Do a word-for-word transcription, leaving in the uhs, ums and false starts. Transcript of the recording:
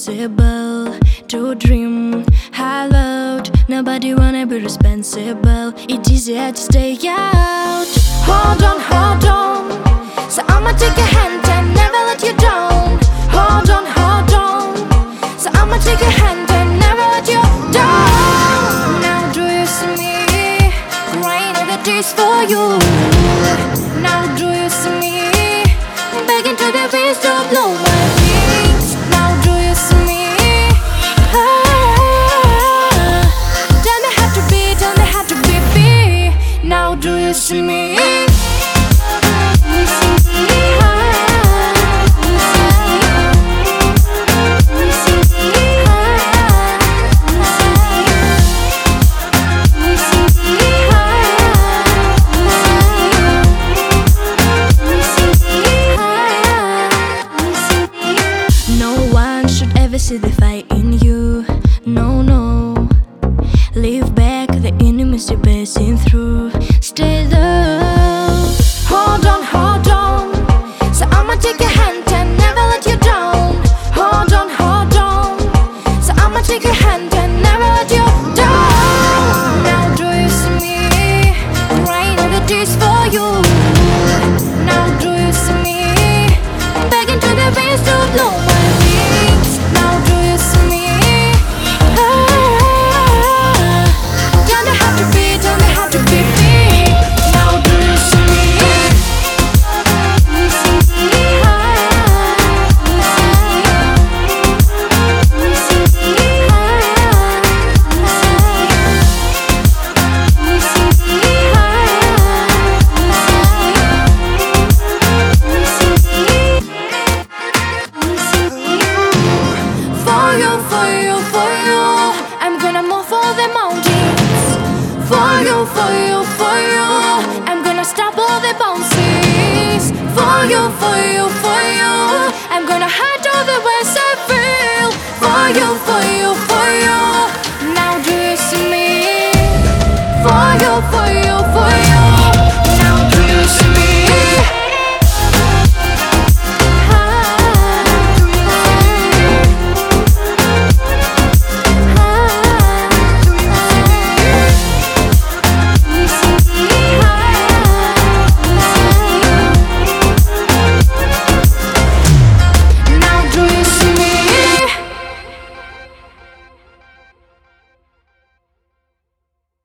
impossible to dream high loud. Nobody wanna be responsible. It's easier to stay out. Hold on, hold on. So I'ma take a hand and never let you down. Hold on, hold on. So I'ma take a hand and never let you down. Now do you see me crying all the tears for you? Now do you see me begging to the winds to blow my wings? Now do you see me? Ah, tell me how to be, tell me how to be, be. Now do you see me? See the fire in you, no, no. Leave back the enemies you're passing through. Stay low. Hold on, hold on. So I'ma take a hand and never let you down. Hold on, hold on. So I'ma take a hand and never let you down. Now do you see me crying all the tears for you? Now do you see me begging to the winds to blow my wings? Now do you see me? Ah, tell me how to be, tell me how to be, be. Now do you see me? For you, for you, for you, I'm gonna move all the mountains. For you, for you, for you, I'm gonna stop all the bounces. For you, for you, for you, I'm gonna hide all the ways I feel. For you, for you, for you.